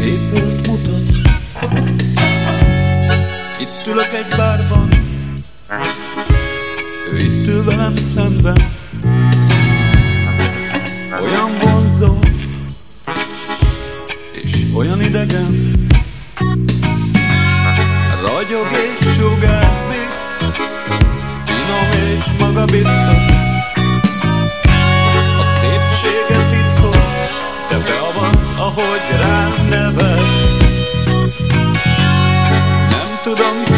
éjfélt mutat. Itt ülök egy bárban, ő itt ül velem szemben. Olyan vonzó és olyan idegen, ragyog és sugárzik, finom és magabiztos. A szépsége titkos, de beavat, ahogy rám nevet. Nem tudom